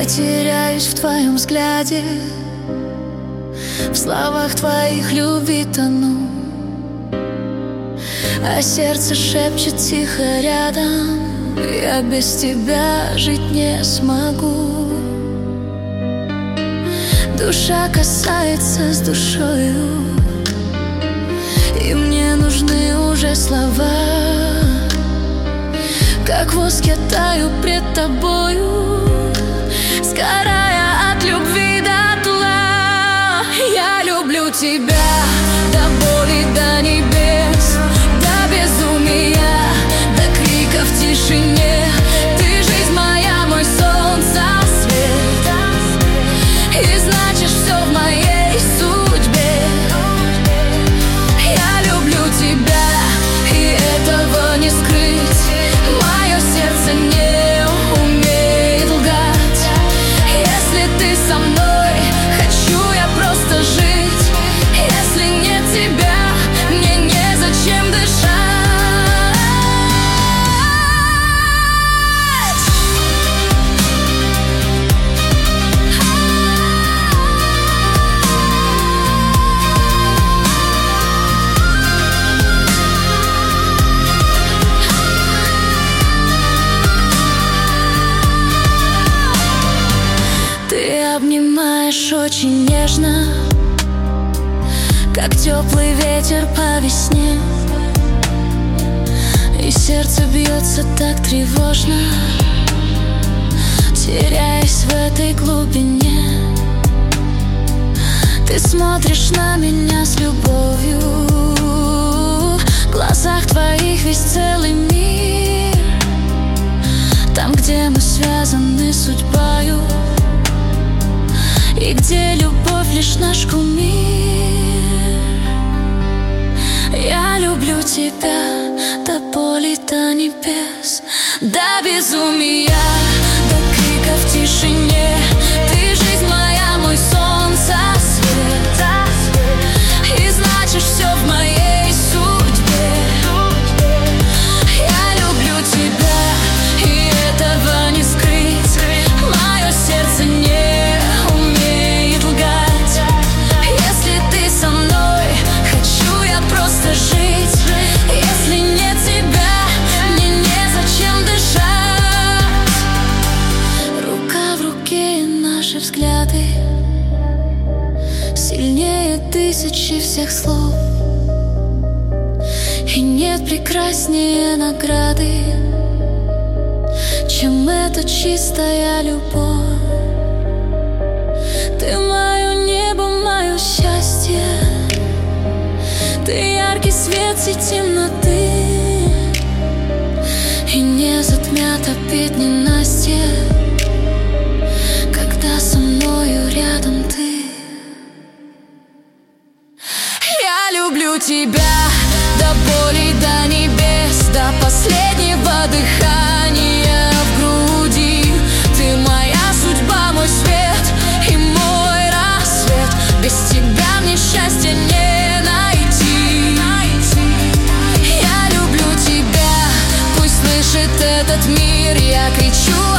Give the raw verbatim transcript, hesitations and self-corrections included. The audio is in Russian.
теряюсь в твоем взгляде, в словах твоих любви тону, а сердце шепчет тихо рядом: я без тебя жить не смогу. Душа касается с душою, и мне нужны уже слова. Как воск я таю пред тобою, сгорая от любви дотла. Я люблю тебя до боли, до небес, до безумия, до крика в тишине. Ты жизнь моя, мой солнце, свет, и значишь все в моей судьбе. Я люблю тебя, и этого не скрыть. Мое сердце не умеет лгать. Если ты со мной, хочу я просто жить. Если нет тебя, мне незачем дышать. Ты обнимаешь очень нежно, как теплый ветер по весне, и сердце бьется так тревожно, теряясь в этой глубине. Ты смотришь на меня с любовью, в глазах твоих весь целый мир. Там, где мы связаны судьбою, и где любовь лишь наш кумир. Я люблю тебя до боли, до небес, до безумия, до крика в тишине. Ты жизнь моя, мой солнце, свет, и значишь все в моей судьбе. Я люблю тебя, и этого не скрыть. Мое сердце не умеет лгать. Если ты со мной, хочу я просто жить. Если нет тебя, мне незачем дышать. Рука в руке, и наши взгляды сильнее тысячи всех слов, и нет прекраснее награды, чем эта чистая любовь. Ты мое небо, мое счастье, ты яркий свет и темноты, и не затмят обид ненастья, когда со мною рядом ты. Я люблю тебя до боли, до небес, до последнего дыхания в груди. Ты моя судьба, мой свет и мой рассвет. Без тебя мне счастья не найти. Я люблю тебя, пусть слышит этот мир. Я кричу